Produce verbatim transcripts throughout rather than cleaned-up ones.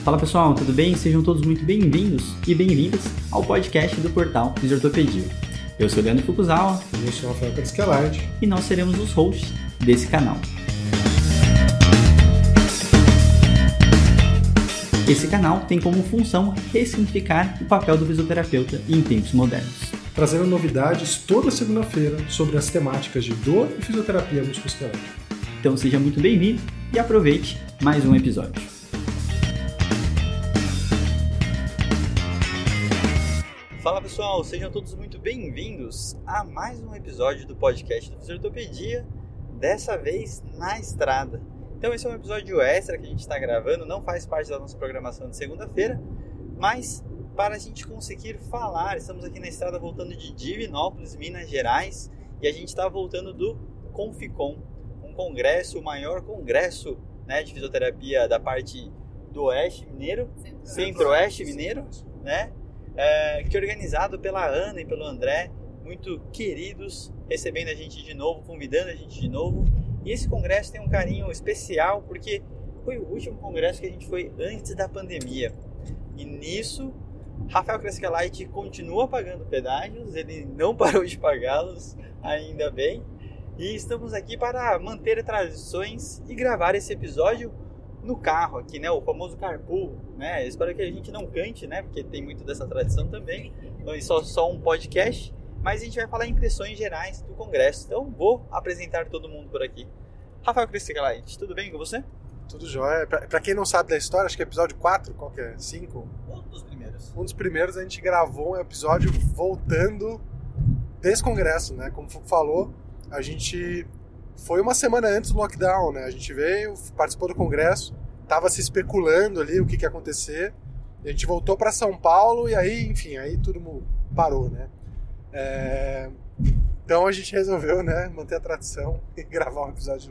Fala pessoal, tudo bem? Sejam todos muito bem-vindos e bem-vindas ao podcast do portal Fisiortopedia. Eu sou o Leandro Fukuzawa. E eu sou o Rafael Crescalide. E nós seremos os hosts desse canal. Esse canal tem como função ressignificar o papel do fisioterapeuta em tempos modernos. Trazendo novidades toda segunda-feira sobre as temáticas de dor e fisioterapia musculoesquelética. Então seja muito bem-vindo e aproveite mais um episódio. Fala pessoal, sejam todos muito bem-vindos a mais um episódio do podcast do Fisiortopedia, dessa vez na estrada. Então esse é um episódio extra que a gente está gravando, não faz parte da nossa programação de segunda-feira, mas para a gente conseguir falar, estamos aqui na estrada voltando de Divinópolis, Minas Gerais, e a gente está voltando do Conficom, um congresso, o maior congresso, né, de fisioterapia da parte do Oeste Mineiro, Centro-Oeste Mineiro, né? É, que é organizado pela Ana e pelo André, muito queridos, recebendo a gente de novo, convidando a gente de novo. E esse congresso tem um carinho especial porque foi o último congresso que a gente foi antes da pandemia. E nisso, Rafael Crescalide continua pagando pedágios, ele não parou de pagá-los, ainda bem. E estamos aqui para manter tradições e gravar esse episódio no carro aqui, né? O famoso carpool, né? Eu espero que a gente não cante, né? Porque tem muito dessa tradição também. Então, só, só um podcast. Mas a gente vai falar impressões gerais do congresso. Então, vou apresentar todo mundo por aqui. Rafael Crescalide, tudo bem com você? Tudo jóia. Pra, pra quem não sabe da história, acho que é episódio quatro, qual que é? cinco? Um dos primeiros. Um dos primeiros a gente gravou um episódio voltando desse congresso, né? Como o Fuku falou, a gente... Foi uma semana antes do lockdown, né? A gente veio, participou do congresso, tava se especulando ali o que, que ia acontecer. A gente voltou para São Paulo e aí, enfim, aí tudo parou, né? É... Então a gente resolveu, né, manter a tradição e gravar um episódio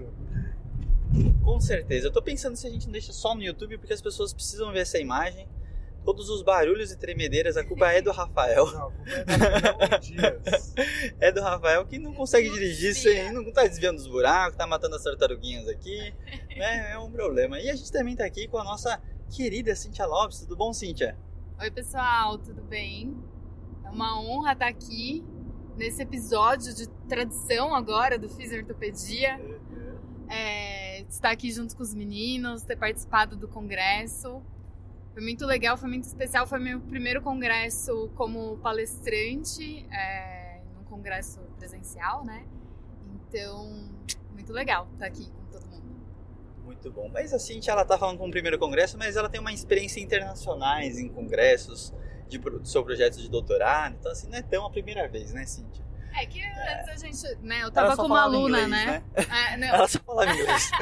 novo. Com certeza. Eu tô pensando se a gente não deixa só no YouTube, porque as pessoas precisam ver essa imagem. Todos os barulhos e tremedeiras, a culpa é do Rafael. Não, a culpa é do Rafael Dias. É do Rafael que não consegue dirigir, sem, não tá desviando os buracos, tá matando as tartaruguinhas aqui, né? É um problema. E a gente também tá aqui com a nossa querida Cíntia Lopes. Tudo bom, Cíntia? Oi, pessoal, tudo bem? É uma honra estar aqui nesse episódio de tradição agora do Fisiortopedia. É, estar aqui junto com os meninos, ter participado do congresso. Foi muito legal, foi muito especial. Foi meu primeiro congresso como palestrante, é, num congresso presencial, né? Então, muito legal estar aqui com todo mundo. Muito bom. Mas a Cíntia, ela tá falando com o primeiro congresso, mas ela tem uma experiência internacionais em congressos de, sobre projetos de doutorado. Então, assim, não é tão a primeira vez, né, Cíntia? É que antes a gente, né, eu tava como aluna, inglês, né? né? É, não. Ela só falava inglês.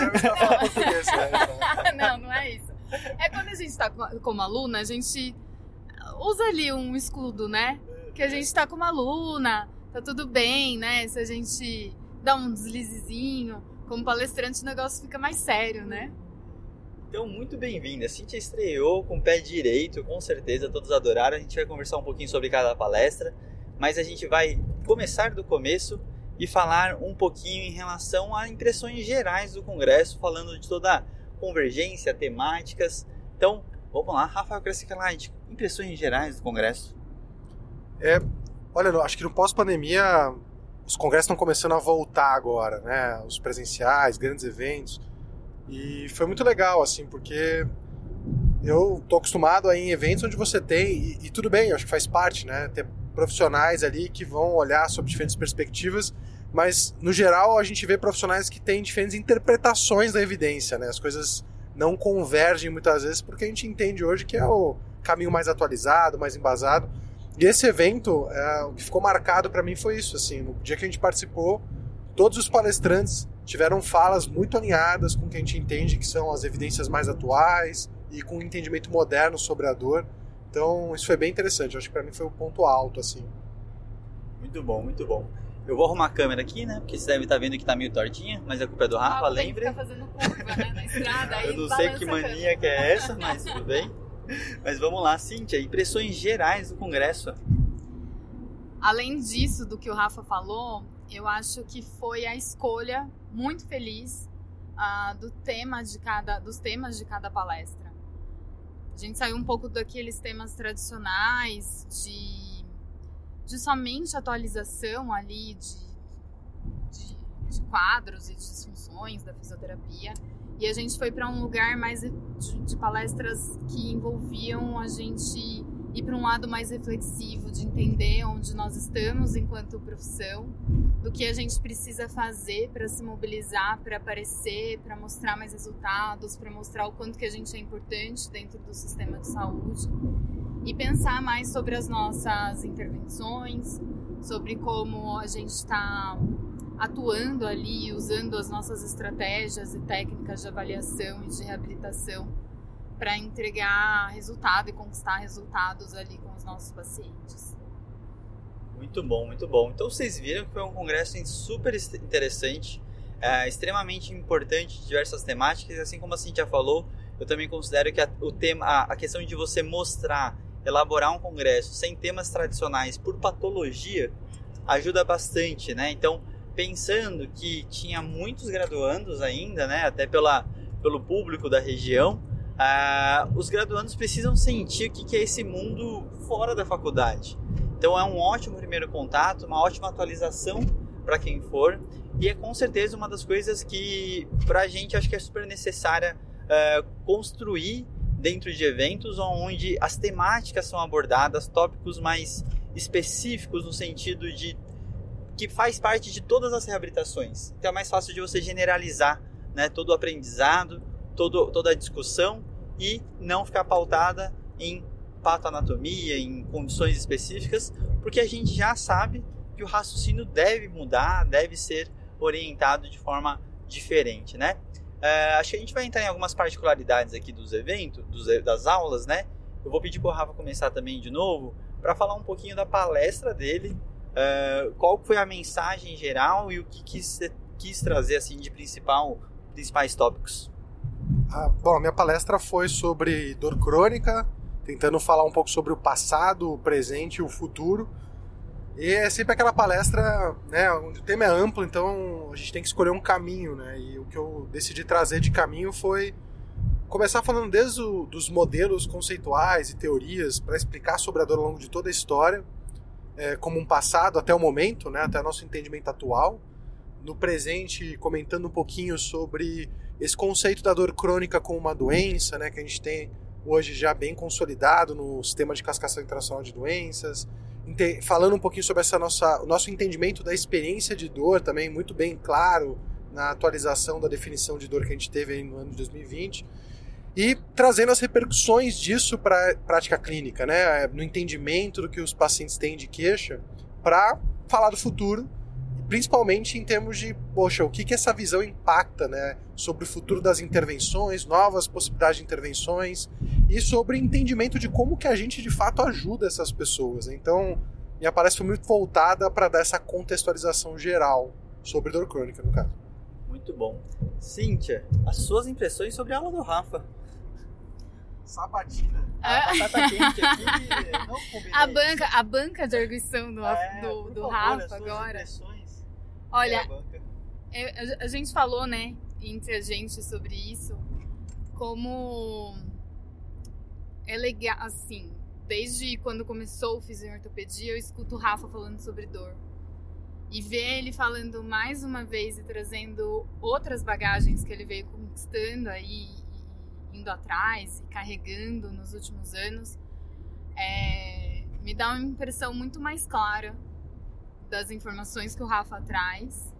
Não, não é isso. É quando a gente tá como aluna, a gente usa ali um escudo, né? Que a gente tá como aluna, tá tudo bem, né? Se a gente dá um deslizezinho, como palestrante o negócio fica mais sério, né? Então, muito bem-vinda. A Cíntia estreou com o pé direito, com certeza, todos adoraram. A gente vai conversar um pouquinho sobre cada palestra, mas a gente vai começar do começo e falar um pouquinho em relação a impressões gerais do congresso, falando de toda a convergência, temáticas. Então, vamos lá, Rafael Crescalide, impressões gerais do congresso. É, olha, acho que no pós-pandemia os congressos estão começando a voltar agora, né? Os presenciais, grandes eventos. E foi muito legal, assim, porque eu tô acostumado a ir em eventos onde você tem, e, e tudo bem, acho que faz parte, né? Ter profissionais ali que vão olhar sobre diferentes perspectivas, mas no geral a gente vê profissionais que têm diferentes interpretações da evidência, né? As coisas não convergem muitas vezes porque a gente entende hoje que é o caminho mais atualizado, mais embasado. E esse evento, é, o que ficou marcado para mim foi isso, assim, no dia que a gente participou, todos os palestrantes tiveram falas muito alinhadas com o que a gente entende que são as evidências mais atuais e com um entendimento moderno sobre a dor. Então, isso foi bem interessante. Eu acho que para mim foi o ponto alto, assim. Muito bom, muito bom. Eu vou arrumar a câmera aqui, né? Porque você deve estar vendo que tá meio tortinha, mas a culpa é do Rafa, ah, lembre. Tem que ficar fazendo curva, né, na estrada. Aí eu não sei que mania que é essa, mas tudo bem. Mas vamos lá, Cíntia, impressões gerais do congresso. Além disso, do que o Rafa falou, eu acho que foi a escolha muito feliz uh, do tema de cada, dos temas de cada palestra. gente saiu um pouco daqueles temas tradicionais de, de somente atualização ali de, de, de quadros e de disfunções da fisioterapia. E a gente foi para um lugar mais de, de palestras que envolviam a gente ir para um lado mais reflexivo, de entender onde nós estamos enquanto profissão, do que a gente precisa fazer para se mobilizar, para aparecer, para mostrar mais resultados, para mostrar o quanto que a gente é importante dentro do sistema de saúde e pensar mais sobre as nossas intervenções, sobre como a gente está atuando ali, usando as nossas estratégias e técnicas de avaliação e de reabilitação para entregar resultado e conquistar resultados ali com os nossos pacientes. Muito bom, muito bom. Então vocês viram que foi um congresso super interessante, é, extremamente importante de diversas temáticas, assim como a Cíntia falou, eu também considero que a, o tema, a, a questão de você mostrar, elaborar um congresso sem temas tradicionais por patologia ajuda bastante, né? Então, pensando que tinha muitos graduandos ainda, né, até pela, pelo público da região, Uh, os graduandos precisam sentir o que é esse mundo fora da faculdade. Então é um ótimo primeiro contato, uma ótima atualização para quem for, e é com certeza uma das coisas que para a gente acho que é super necessária uh, construir dentro de eventos onde as temáticas são abordadas, tópicos mais específicos no sentido de que faz parte de todas as reabilitações. Então é mais fácil de você generalizar, né, todo o aprendizado, todo, toda a discussão, e não ficar pautada em patoanatomia, em condições específicas, porque a gente já sabe que o raciocínio deve mudar, deve ser orientado de forma diferente, né? É, acho que a gente vai entrar em algumas particularidades aqui dos eventos, dos, das aulas, né? Eu vou pedir para o Rafa começar também de novo, para falar um pouquinho da palestra dele, é, qual foi a mensagem geral e o que quis, quis trazer assim, de principal, principais tópicos. Ah, bom, a minha palestra foi sobre dor crônica, tentando falar um pouco sobre o passado, o presente e o futuro. E é sempre aquela palestra, né, onde o tema é amplo, então a gente tem que escolher um caminho, né? E o que eu decidi trazer de caminho foi começar falando desde o, dos modelos conceituais e teorias para explicar sobre a dor ao longo de toda a história, é, como um passado até o momento, né, até o nosso entendimento atual. No presente, comentando um pouquinho sobre esse conceito da dor crônica como uma doença, né, que a gente tem hoje já bem consolidado no sistema de classificação internacional de doenças, falando um pouquinho sobre essa nossa, o nosso entendimento da experiência de dor também, muito bem claro na atualização da definição de dor que a gente teve aí no ano de dois mil e vinte, e trazendo as repercussões disso para a prática clínica, né, no entendimento do que os pacientes têm de queixa, para falar do futuro, principalmente em termos de, poxa, o que, que essa visão impacta, né, sobre o futuro das intervenções, novas possibilidades de intervenções e sobre o entendimento de como que a gente de fato ajuda essas pessoas. Então, minha palestra foi muito voltada para dar essa contextualização geral sobre dor crônica, no caso. Muito bom. Cíntia, as suas impressões sobre a aula do Rafa? Sabatina. A batata quente aqui, não combinei. A banca, a banca de arguição do, é, do, do favor, Rafa agora. Olha, a, a gente falou, né, entre a gente sobre isso, como é legal, assim, desde quando começou o Fisiortopedia, eu escuto o Rafa falando sobre dor. E ver ele falando mais uma vez e trazendo outras bagagens que ele veio conquistando aí, indo atrás e carregando nos últimos anos, é, me dá uma impressão muito mais clara das informações que o Rafa traz,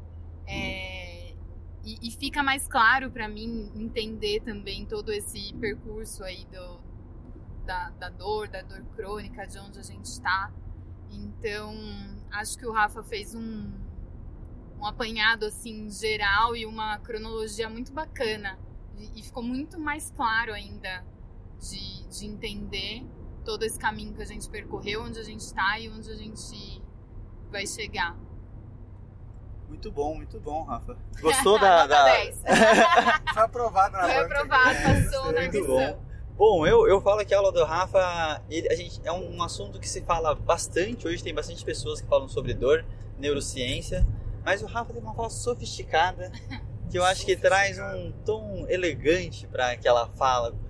é, e, e fica mais claro para mim entender também todo esse percurso aí do, da, da dor, da dor crônica, de onde a gente está. Então, acho que o Rafa fez um, um apanhado assim geral e uma cronologia muito bacana, e, e ficou muito mais claro ainda de, de entender todo esse caminho que a gente percorreu, onde a gente está e onde a gente vai chegar. Muito bom, muito bom, Rafa. Gostou da... da... Foi aprovado na Foi banca. aprovado, passou na Muito edição. bom. Bom, eu, eu falo que a aula do Rafa, ele, a gente, é um assunto que se fala bastante, hoje tem bastante pessoas que falam sobre dor, neurociência, mas o Rafa tem uma fala sofisticada, que eu acho que traz um tom elegante para aquela fala.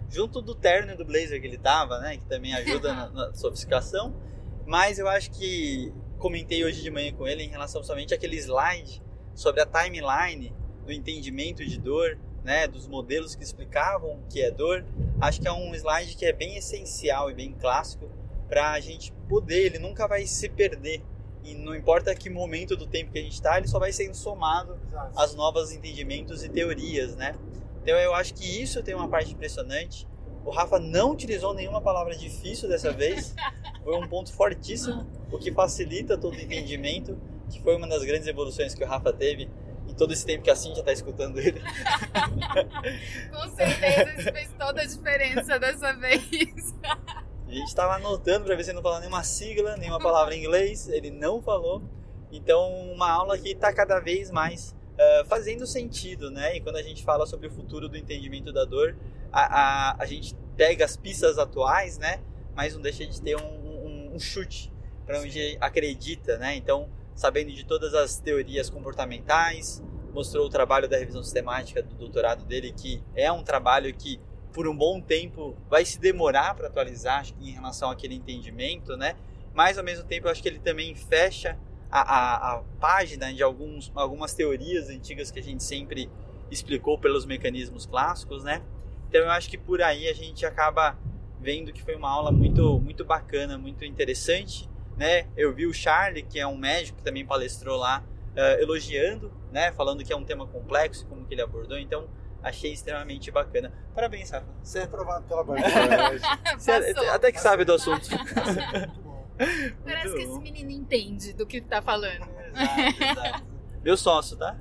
junto do terno e do blazer que ele tava, né? Que também ajuda na, na sofisticação. Mas eu acho que comentei hoje de manhã com ele em relação somente àquele slide sobre a timeline do entendimento de dor, né? Dos modelos que explicavam o que é dor. Acho que é um slide que é bem essencial e bem clássico para a gente poder, ele nunca vai se perder. E não importa que momento do tempo que a gente está, ele só vai sendo somado às novos entendimentos e teorias, né? Então eu acho que isso tem uma parte impressionante. O Rafa não utilizou nenhuma palavra difícil dessa vez. Foi um ponto fortíssimo, o que facilita todo o entendimento, que foi uma das grandes evoluções que o Rafa teve em todo esse tempo que a Cíntia está escutando ele. Com certeza, isso fez toda a diferença dessa vez. A gente estava anotando para ver se ele não falava nenhuma sigla, nenhuma palavra em inglês. Ele não falou. Então, uma aula que está cada vez mais uh, fazendo sentido, né? E quando a gente fala sobre o futuro do entendimento da dor, a, a, a gente pega as pistas atuais, né? Mas não deixa de ter um, um, um chute para onde acredita, né? Então, sabendo de todas as teorias comportamentais, mostrou o trabalho da revisão sistemática do doutorado dele, que é um trabalho que por um bom tempo vai se demorar para atualizar em relação àquele entendimento, né? Mas ao mesmo tempo eu acho que ele também fecha a, a, a página de alguns, algumas teorias antigas que a gente sempre explicou pelos mecanismos clássicos, né? Então eu acho que por aí a gente acaba vendo que foi uma aula muito, muito bacana, muito interessante, né? Eu vi o Charlie, que é um médico que também palestrou lá, uh, elogiando, né? Falando que é um tema complexo, como que ele abordou, então achei extremamente bacana. Parabéns, Rafa. Você é aprovado pela banca. Você até que sabe do assunto. Muito bom. Parece Muito que bom. esse menino entende do que tá falando. Exato, exato. Meu sócio, tá?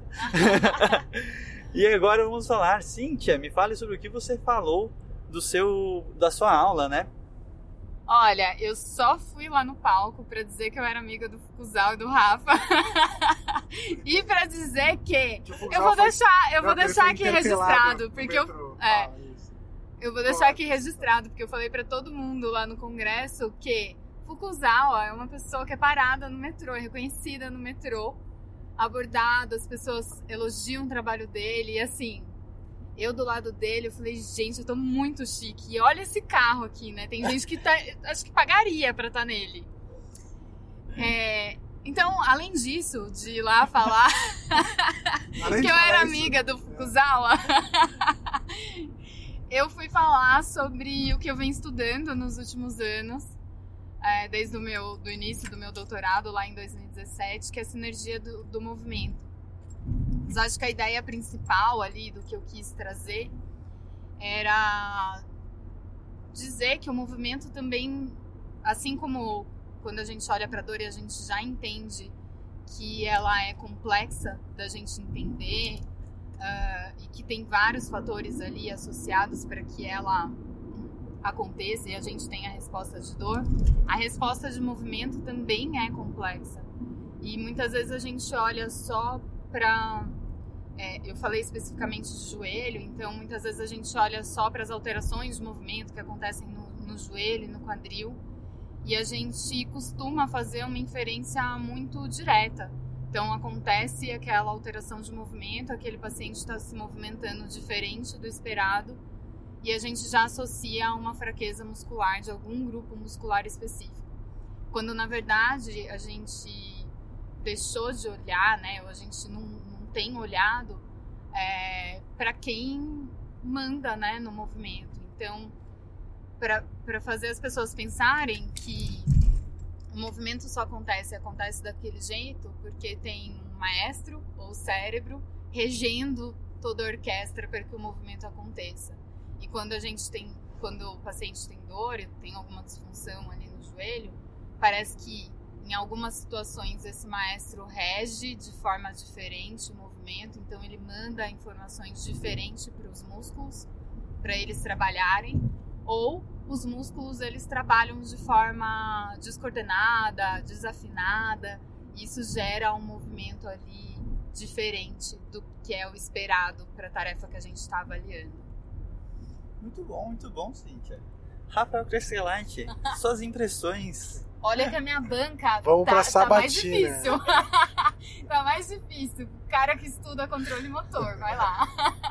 E agora vamos falar. Cíntia, me fale sobre o que você falou do seu, da sua aula, né? Olha, eu só fui lá no palco pra dizer que eu era amiga do Fukuzawa e do Rafa. E pra dizer que eu vou deixar, eu vou deixar aqui registrado, porque eu é, eu vou deixar aqui registrado, porque eu falei pra todo mundo lá no congresso que Fukuzawa é uma pessoa que é parada no metrô, é reconhecida no metrô, abordado, as pessoas elogiam o trabalho dele e assim, eu do lado dele, eu falei, gente, eu tô muito chique. E olha esse carro aqui, né? Tem gente que tá, acho que pagaria pra estar nele. É, então, além disso, de ir lá falar que eu era amiga do Fukuzawa, eu fui falar sobre o que eu venho estudando nos últimos anos, é, desde o meu, do início do meu doutorado, lá em dois mil e dezessete, que é a sinergia do, do movimento. Mas acho que a ideia principal ali do que eu quis trazer era dizer que o movimento também, assim como quando a gente olha para a dor e a gente já entende que ela é complexa da gente entender uh, e que tem vários fatores ali associados para que ela aconteça e a gente tenha a resposta de dor, a resposta de movimento também é complexa. E muitas vezes a gente olha só para... É, eu falei especificamente de joelho, então muitas vezes a gente olha só para as alterações de movimento que acontecem no, no joelho e no quadril e a gente costuma fazer uma inferência muito direta. Então acontece aquela alteração de movimento, aquele paciente está se movimentando diferente do esperado e a gente já associa a uma fraqueza muscular de algum grupo muscular específico. Quando na verdade a gente deixou de olhar, né, ou a gente não tem olhado é, para quem manda, né, no movimento. Então, para fazer as pessoas pensarem que o movimento só acontece acontece daquele jeito porque tem um maestro ou cérebro regendo toda a orquestra para que o movimento aconteça. E quando a gente tem, quando o paciente tem dor e tem alguma disfunção ali no joelho, parece que em algumas situações esse maestro rege de forma diferente o movimento, então ele manda informações diferentes para os músculos, para eles trabalharem, ou os músculos eles trabalham de forma descoordenada, desafinada, e isso gera um movimento ali diferente do que é o esperado para a tarefa que a gente está avaliando. Muito bom, muito bom, Cíntia. Rafael Crescelati, suas impressões... Olha que a minha banca Vamos tá, pra tá mais sabatina. difícil. Tá mais difícil. O cara que estuda controle motor, vai lá.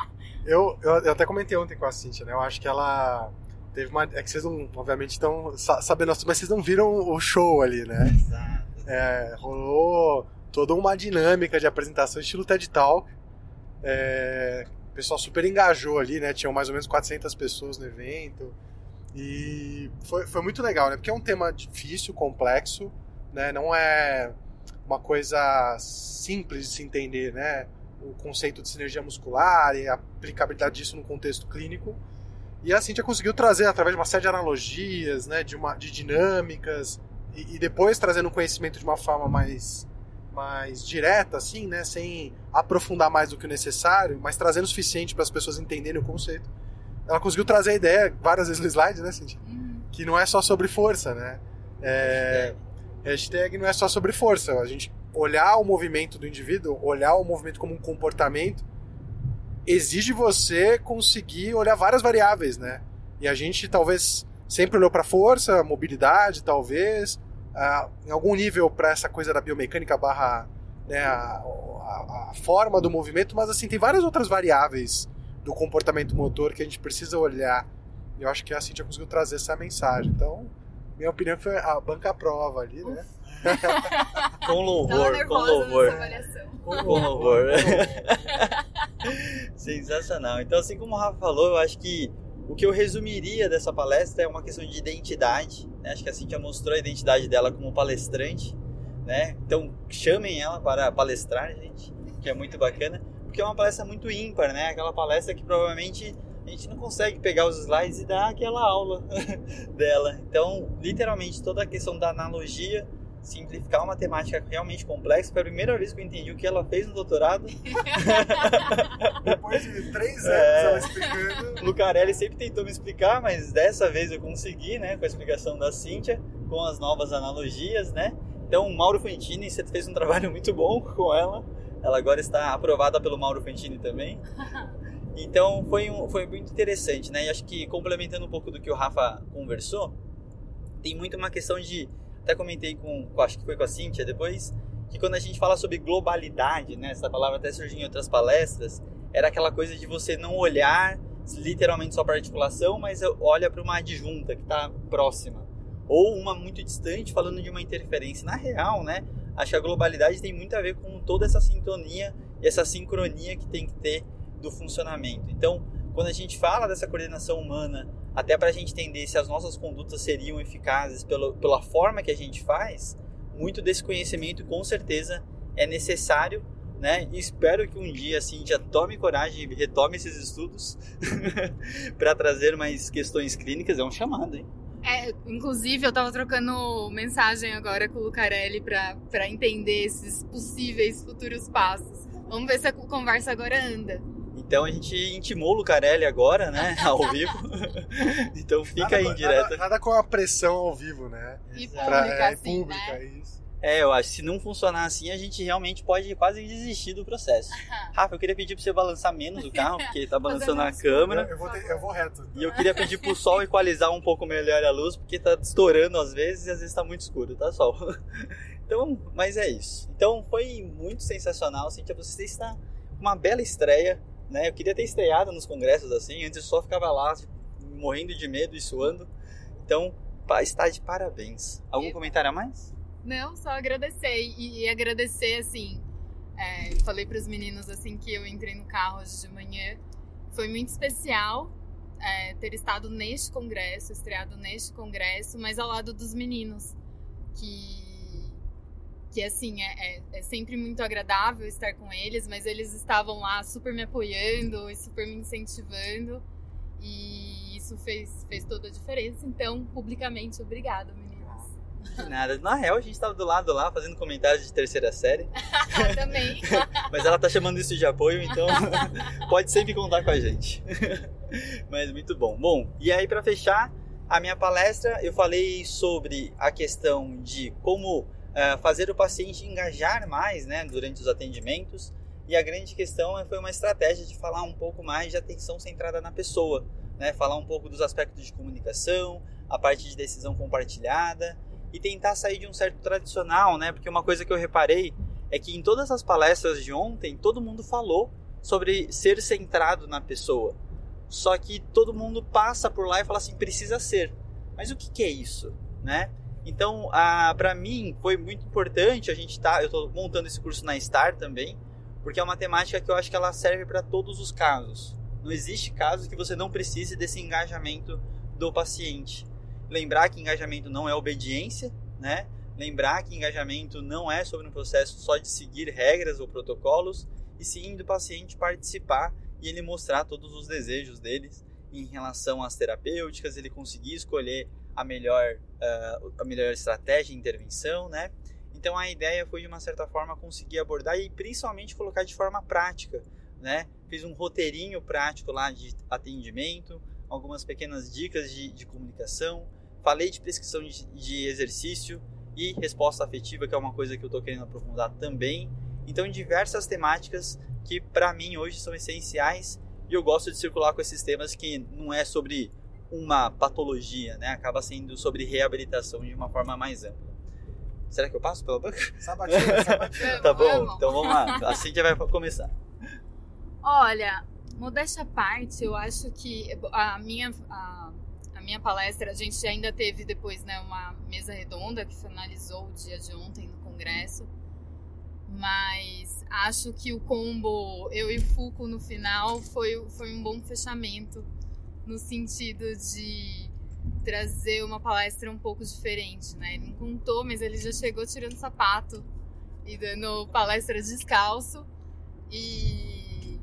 Eu, eu, eu até comentei ontem com a Cíntia, né? Eu acho que ela teve uma... É que vocês não, obviamente, estão sabendo, mas vocês não viram o show ali, né? Exato. É, rolou toda uma dinâmica de apresentação estilo TED Talk. É, o pessoal super engajou ali, né? Tinham mais ou menos quatrocentas pessoas no evento. E foi, foi muito legal, né? Porque é um tema difícil, complexo, né? Não é uma coisa simples de se entender, né? O conceito de sinergia muscular e a aplicabilidade disso no contexto clínico. E a Cíntia conseguiu trazer, através de uma série de analogias, né? de, uma, de dinâmicas, e, e depois trazendo o conhecimento de uma forma mais, mais direta, assim, né? Sem aprofundar mais do que o necessário, mas trazendo o suficiente para as pessoas entenderem o conceito. Ela conseguiu trazer a ideia, várias vezes no slide, né, Cíntia? Uhum. Que não é só sobre força, né? É, hashtag não é só sobre força. A gente olhar o movimento do indivíduo, olhar o movimento como um comportamento, exige você conseguir olhar várias variáveis, né? E a gente talvez sempre olhou para força, mobilidade, talvez, uh, em algum nível para essa coisa da biomecânica barra, né, a, a, a forma do movimento, mas assim, tem várias outras variáveis do comportamento motor que a gente precisa olhar. E eu acho que a Cíntia conseguiu trazer essa mensagem. Então, minha opinião foi a banca à prova ali, né? Com louvor, com louvor. Com louvor. Sensacional. Então, assim como o Rafa falou, eu acho que o que eu resumiria dessa palestra é uma questão de identidade, né? Acho que a Cíntia mostrou a identidade dela como palestrante, né? Então, chamem ela para palestrar, gente, que é muito bacana. Porque é uma palestra muito ímpar, né? Aquela palestra que provavelmente a gente não consegue pegar os slides e dar aquela aula dela. Então, literalmente, toda a questão da analogia, simplificar uma temática realmente complexa. Foi a primeira vez que eu entendi o que ela fez no doutorado. Depois de três anos é... ela explicando. Lucarelli sempre tentou me explicar, mas dessa vez eu consegui, né? Com a explicação da Cíntia, com as novas analogias, né? Então, Mauro Fantini, você fez um trabalho muito bom com ela. Ela agora está aprovada pelo Mauro Fantini também. Então foi, um, foi muito interessante, né? E acho que complementando um pouco do que o Rafa conversou, tem muito uma questão de... Até comentei com, com acho que foi com a Cíntia depois, que quando a gente fala sobre globalidade, né? Essa palavra até surgiu em outras palestras, era aquela coisa de você não olhar literalmente só para a articulação, mas olha para uma adjunta que está próxima. Ou uma muito distante, falando de uma interferência. Na real, né? Acho que a globalidade tem muito a ver com toda essa sintonia e essa sincronia que tem que ter do funcionamento. Então, quando a gente fala dessa coordenação humana, até para a gente entender se as nossas condutas seriam eficazes pelo, pela forma que a gente faz, muito desse conhecimento com certeza é necessário, né? E espero que um dia assim, já tome coragem e retome esses estudos para trazer mais questões clínicas. É um chamado, hein? É, inclusive, eu tava trocando mensagem agora com o Lucarelli pra, pra entender esses possíveis futuros passos. Vamos ver se a conversa agora anda. Então a gente intimou o Lucarelli agora, né, ao vivo. Então fica nada, aí direto. Nada, nada com a pressão ao vivo, né? E pública, pra, é, assim, pública, né? Isso. É, eu acho que se não funcionar assim, a gente realmente pode quase desistir do processo. Rafa, eu queria pedir pra você balançar menos o carro, porque tá balançando a câmera. Eu, eu, vou, ter, eu vou reto. E eu queria pedir pro sol equalizar um pouco melhor a luz, porque tá estourando às vezes e às vezes tá muito escuro, tá, sol? Então, mas é isso. Então foi muito sensacional, Cíntia, você está com uma bela estreia, né? Eu queria ter estreado nos congressos assim, antes eu só ficava lá, tipo, morrendo de medo e suando. Então, está de parabéns. Algum comentário a mais? Não, só agradecer. E, e agradecer, assim, é, falei para os meninos, assim, que eu entrei no carro hoje de manhã. Foi muito especial é, ter estado neste congresso, estreado neste congresso, mas ao lado dos meninos. Que, que assim, é, é, é sempre muito agradável estar com eles, mas eles estavam lá super me apoiando e super me incentivando. E isso fez, fez toda a diferença. Então, publicamente, obrigada, meninas. Nada. Na real, a gente tava do lado lá fazendo comentários de terceira série. Também. Mas ela tá chamando isso de apoio, então pode sempre contar com a gente. Mas muito bom. Bom, e aí para fechar a minha palestra, eu falei sobre a questão de como uh, fazer o paciente engajar mais, né, durante os atendimentos. E a grande questão foi uma estratégia de falar um pouco mais de atenção centrada na pessoa, né? Falar um pouco dos aspectos de comunicação, a parte de decisão compartilhada, e tentar sair de um certo tradicional, né? Porque uma coisa que eu reparei é que em todas as palestras de ontem, todo mundo falou sobre ser centrado na pessoa. Só que todo mundo passa por lá e fala assim, precisa ser. Mas o que, que é isso, né? Então, para mim, foi muito importante a gente tá, eu estou montando esse curso na Star também, porque é uma temática que eu acho que ela serve para todos os casos. Não existe caso que você não precise desse engajamento do paciente. Lembrar que engajamento não é obediência, né? Lembrar que engajamento não é sobre um processo só de seguir regras ou protocolos, e sim do paciente participar e ele mostrar todos os desejos deles em relação às terapêuticas, ele conseguir escolher a melhor, uh, a melhor estratégia de intervenção, né? Então a ideia foi de uma certa forma conseguir abordar e principalmente colocar de forma prática, né? Fiz um roteirinho prático lá de atendimento, algumas pequenas dicas de, de comunicação, falei de prescrição de, de exercício e resposta afetiva, que é uma coisa que eu estou querendo aprofundar também. Então diversas temáticas que para mim hoje são essenciais e eu gosto de circular com esses temas que não é sobre uma patologia, né? Acaba sendo sobre reabilitação de uma forma mais ampla. Será que eu passo pela banca? Sabatina, sabatina. Tá bom, então vamos lá. Assim já vai começar. Olha, modéstia à parte, eu acho que a minha, a, a minha palestra, a gente ainda teve depois, né, uma mesa redonda que finalizou o dia de ontem no congresso. Mas acho que o combo eu e o Fuco no final foi, foi um bom fechamento no sentido de trazer uma palestra um pouco diferente, né? Ele não contou, mas ele já chegou tirando sapato e dando palestra descalço e,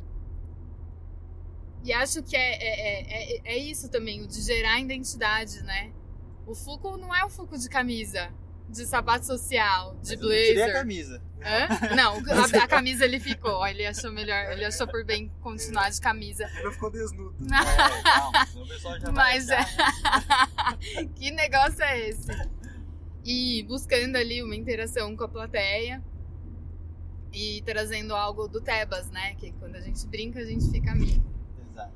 e acho que é, é, é, é isso também, o de gerar identidade, né? O Fuco não é o Fuco de camisa, de sapato social, de mas blazer. Eu tirei a camisa. Hã? Não, a, a camisa ele ficou. Ele achou melhor, ele achou por bem continuar de camisa. Ele não ficou desnudo. É, calma, senão o pessoal já Mas vai é... que negócio é esse? E buscando ali uma interação com a plateia e trazendo algo do Tebas, né? Que quando a gente brinca, a gente fica amigo. Exato.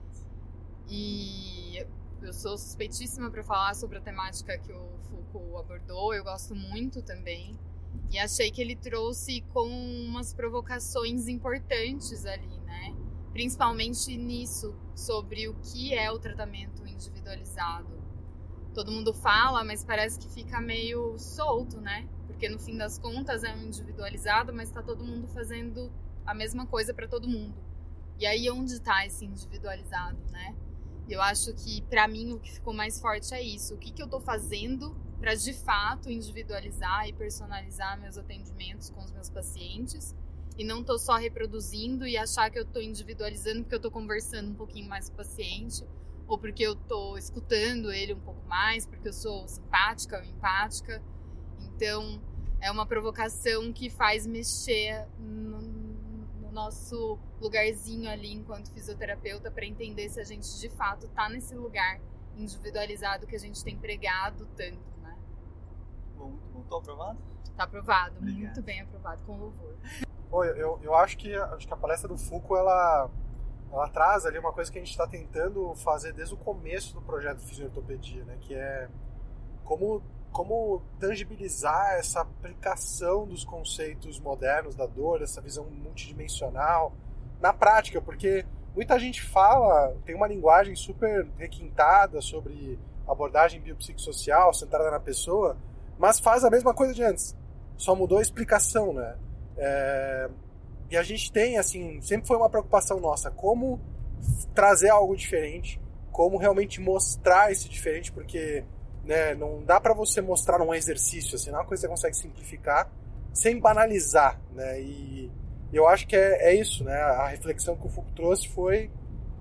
E eu sou suspeitíssima para falar sobre a temática que o Foucault abordou. Eu gosto muito também. E achei que ele trouxe com umas provocações importantes ali, né? Principalmente nisso, sobre o que é o tratamento individualizado. Todo mundo fala, mas parece que fica meio solto, né? Porque no fim das contas é um individualizado, mas tá todo mundo fazendo a mesma coisa para todo mundo. E aí onde está esse individualizado, né? Eu acho que para mim o que ficou mais forte é isso. O que, que eu tô fazendo para de fato individualizar e personalizar meus atendimentos com os meus pacientes e não tô só reproduzindo e achar que eu tô individualizando porque eu tô conversando um pouquinho mais com o paciente ou porque eu tô escutando ele um pouco mais, porque eu sou simpática ou empática. Então é uma provocação que faz mexer no, no nosso lugarzinho ali enquanto fisioterapeuta para entender se a gente de fato tá nesse lugar individualizado que a gente tem pregado tanto. Muito bom. Tô aprovado? Tá aprovado, Obrigado. Muito bem aprovado, com louvor. Pô, eu, eu acho, que, acho que a palestra do Foucault, ela, ela traz ali uma coisa que a gente está tentando fazer desde o começo do projeto Fisiortopedia, né? Que é como, como tangibilizar essa aplicação dos conceitos modernos da dor, essa visão multidimensional, na prática, porque muita gente fala, tem uma linguagem super requintada sobre abordagem biopsicossocial, centrada na pessoa, mas faz a mesma coisa de antes, só mudou a explicação, né? É... E a gente tem, assim, sempre foi uma preocupação nossa, como trazer algo diferente, como realmente mostrar esse diferente, porque, né, não dá pra você mostrar num exercício, assim, não é uma coisa que você consegue simplificar sem banalizar, né? E eu acho que é, é isso, né? A reflexão que o Foucault trouxe foi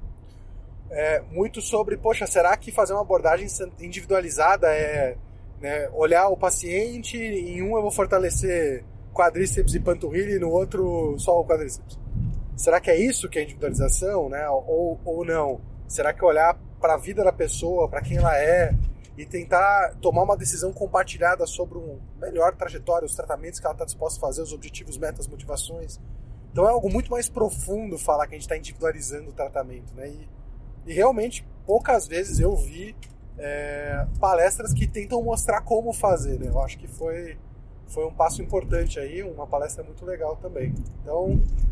é, muito sobre, poxa, será que fazer uma abordagem individualizada é... Né, olhar o paciente, em um eu vou fortalecer quadríceps e panturrilha e no outro só o quadríceps. Será que é isso que é individualização, né? Ou, ou não? Será que olhar para a vida da pessoa, para quem ela é e tentar tomar uma decisão compartilhada sobre um melhor trajetória, os tratamentos que ela está disposta a fazer, os objetivos, metas, motivações? Então é algo muito mais profundo falar que a gente está individualizando o tratamento, né? E, e realmente poucas vezes eu vi É, palestras que tentam mostrar como fazer, né? Eu acho que foi, foi um passo importante aí, uma palestra muito legal também. Então,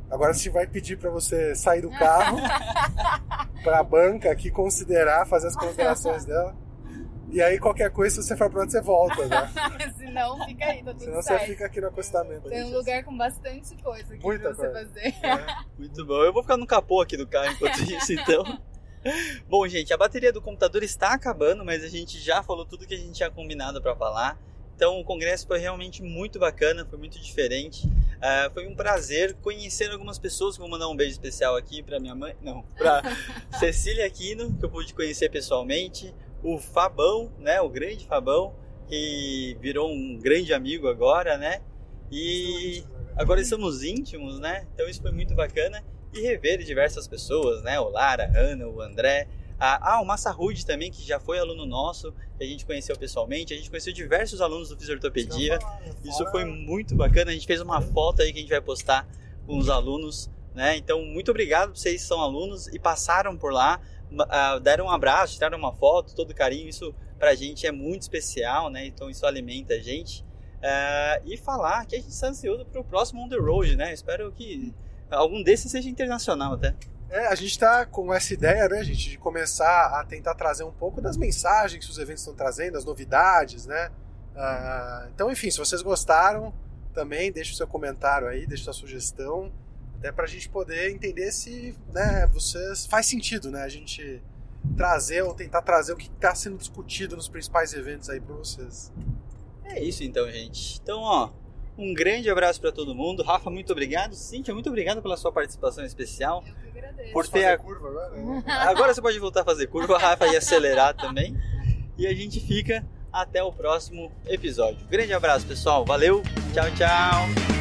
Agora a gente vai pedir para você sair do carro, para a banca aqui considerar, fazer as considerações dela. E aí qualquer coisa, se você for pronto, você volta, né? Se não, fica aí, tá tudo Senão certo. você fica aqui no acostamento. Tem um lugar com bastante coisa aqui Muita pra você coisa. fazer. É. Muito bom. Eu vou ficar no capô aqui do carro enquanto isso, então. Bom, gente, a bateria do computador está acabando, mas a gente já falou tudo que a gente tinha combinado para falar. Então, o congresso foi realmente muito bacana, foi muito diferente. Uh, foi um prazer conhecer algumas pessoas. Vou mandar um beijo especial aqui para minha mãe, não, para Cecília Aquino, que eu pude conhecer pessoalmente. O Fabão, né, o grande Fabão, que virou um grande amigo agora, né? E agora estamos íntimos, né? Então isso foi muito bacana. E rever diversas pessoas, né? O Lara, a Ana, o André. Ah, o Massa Rude também, que já foi aluno nosso, que a gente conheceu pessoalmente. A gente conheceu diversos alunos do Fisiortopedia. Isso foi muito bacana. A gente fez uma foto aí que a gente vai postar com os alunos, né? Então, muito obrigado, vocês são alunos e passaram por lá, deram um abraço, tiraram uma foto, todo carinho. Isso pra gente é muito especial, né? Então, isso alimenta a gente. Uh, e falar que a gente está ansioso para o próximo On The Road, né? Espero que algum desses seja internacional até. É, a gente está com essa ideia, né, gente, de começar a tentar trazer um pouco das mensagens que os eventos estão trazendo, as novidades, né? Uh, então, enfim, se vocês gostaram, também deixe o seu comentário aí, deixe sua sugestão, até para a gente poder entender se, né, vocês faz sentido, né, a gente trazer ou tentar trazer o que está sendo discutido nos principais eventos aí para vocês. É isso então, gente. Então, ó, um grande abraço para todo mundo. Rafa, muito obrigado. Cíntia, muito obrigado pela sua participação especial. Eu que agradeço. Por Posso ter fazer a curva agora? Agora você pode voltar a fazer curva, a Rafa ia acelerar também. E a gente fica até o próximo episódio. Grande abraço, pessoal. Valeu. Tchau, tchau.